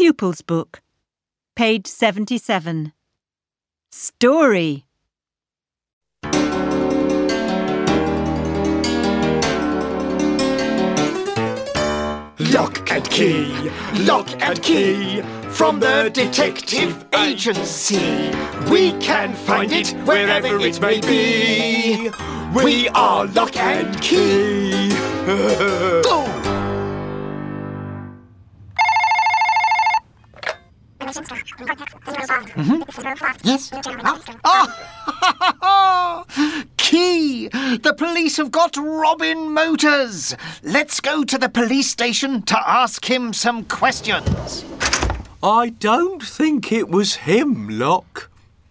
Pupils Book, page 77. Story. Lock and key, from the detective agency. We can find it wherever it may be. We are Lock and Key. Go! Yes? Key! The police have got Robin Motors. Let's go to the police station to ask him some questions. I don't think it was him, Lock.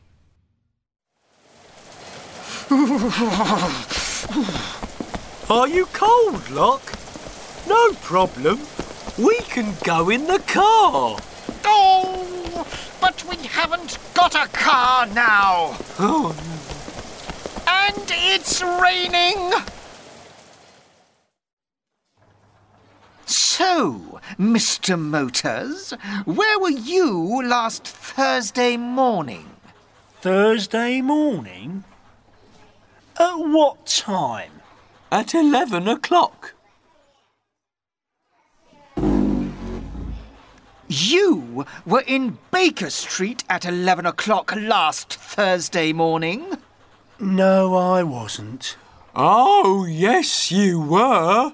Are you cold, Lock? No problem. We can go in the car. Oh, but we haven't got a car now. Oh, And it's raining. So, Mr. Motors, where were you last Thursday morning? Thursday morning? At what time? at 11 o'clock. You were in Baker Street at 11 o'clock last Thursday morning? No, I wasn't. Oh, yes, you were.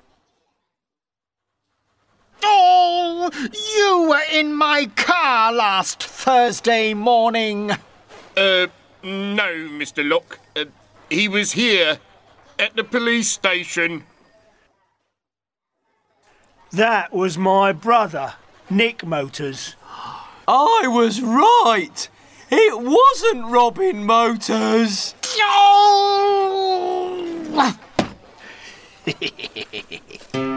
Oh, you were in my car last Thursday morning. No, Mr. Locke. He was here, at the police station. That was my brother, Nick Motors. I was right. It wasn't Robin Motors. Oh!